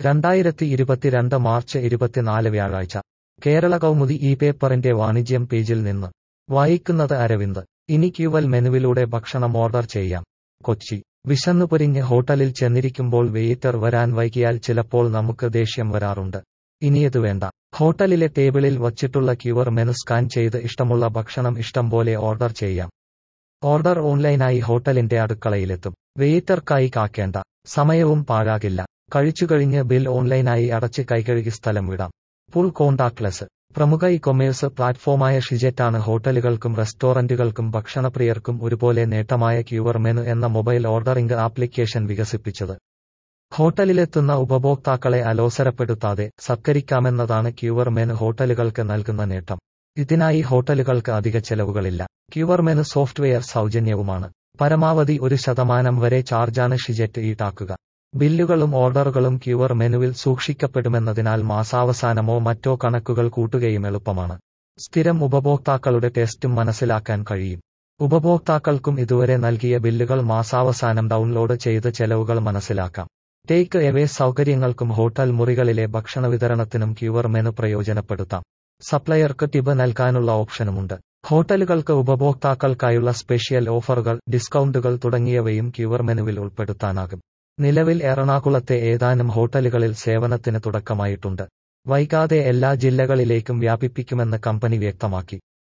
2022 March 24 വ്യാഴാഴ്ച കേരള കൗമുദി ഈ പേപ്പറിന്റെ വാണിജ്യം പേജിൽ നിന്ന് വായിക്കുന്നത് അരവിന്ദ്. ഇനി ക്യൂവൽ മെനുവിലൂടെ ഭക്ഷണം ഓർഡർ ചെയ്യാം. കൊച്ചി. വിശന്നുപൊരിഞ്ഞ് ഹോട്ടലിൽ ചെന്നിരിക്കുമ്പോൾ വെയിറ്റർ വരാൻ വൈകിയാൽ ചിലപ്പോൾ നമുക്ക് ദേഷ്യം വരാറുണ്ട്. ഇനിയത് വേണ്ട. ഹോട്ടലിലെ ടേബിളിൽ വച്ചിട്ടുള്ള ക്യൂആർ മെനു സ്കാൻ ചെയ്ത് ഇഷ്ടമുള്ള ഭക്ഷണം ഇഷ്ടം പോലെ ഓർഡർ ചെയ്യാം. ഓർഡർ ഓൺലൈനായി ഹോട്ടലിന്റെ അടുക്കളയിലെത്തും. വെയിറ്റർക്കായി കാക്കേണ്ട. സമയവും പാഴാകില്ല. കഴിച്ചുകഴിഞ്ഞ് ബിൽ ഓൺലൈനായി അടച്ച് കൈകഴുകി സ്ഥലം വിടാം. Full contactless. പ്രമുഖ ഇ-കൊമേഴ്സ് പ്ലാറ്റ്ഫോമായ ഷിജെറ്റാണ് ഹോട്ടലുകൾക്കും റെസ്റ്റോറന്റുകൾക്കും ഭക്ഷണപ്രിയർക്കും ഒരുപോലെ നേട്ടമായ ക്യൂആർ മെനു എന്ന മൊബൈൽ ഓർഡറിംഗ് ആപ്ലിക്കേഷൻ വികസിപ്പിച്ചത്. ഹോട്ടലിലെത്തുന്ന ഉപഭോക്താക്കളെ അലോസരപ്പെടുത്താതെ സത്കരിക്കാമെന്നതാണ് ക്യൂആർ മെനു ഹോട്ടലുകൾക്ക് നൽകുന്ന നേട്ടം. ഇതിനായി ഹോട്ടലുകൾക്ക് അധിക ചെലവുകളില്ല. ക്യൂആർ മെനു സോഫ്റ്റ്വെയർ സൗജന്യവുമാണ്. പരമാവധി 1% വരെ ചാർജാണ് ഷിജെറ്റ് ഈടാക്കുക. ബില്ലുകളും ഓർഡറുകളും ക്യൂആർ മെനുവിൽ സൂക്ഷിക്കപ്പെടുമെന്നതിനാൽ മാസാവസാനമോ മറ്റോ കണക്കുകൾ കൂട്ടുകയും എളുപ്പമാണ്. സ്ഥിരം ഉപഭോക്താക്കളുടെ ടേസ്റ്റും മനസ്സിലാക്കാൻ കഴിയും. ഉപഭോക്താക്കൾക്കും ഇതുവരെ നൽകിയ ബില്ലുകൾ മാസാവസാനം ഡൗൺലോഡ് ചെയ്ത് ചെലവുകൾ മനസ്സിലാക്കാം. ടേക്ക് എവേ സൗകര്യങ്ങൾക്കും ഹോട്ടൽ മുറികളിലെ ഭക്ഷണ വിതരണത്തിനും ക്യൂആർ മെനു പ്രയോജനപ്പെടുത്താം. സപ്ലയർക്ക് ടിപ്പ് നൽകാനുള്ള ഓപ്ഷനുമുണ്ട്. ഹോട്ടലുകൾക്ക് ഉപഭോക്താക്കൾക്കായുള്ള സ്പെഷ്യൽ ഓഫറുകൾ, ഡിസ്കൗണ്ടുകൾ തുടങ്ങിയവയും ക്യൂആർ മെനുവിൽ ഉൾപ്പെടുത്താനാകും. നിലവിൽ എറണാകുളത്തെ ഏതാനും ഹോട്ടലുകളിൽ സേവനത്തിന് തുടക്കമായിട്ടുണ്ട്. വൈകാതെ എല്ലാ ജില്ലകളിലേക്കും വ്യാപിപ്പിക്കുമെന്ന് കമ്പനി വ്യക്തമാക്കി.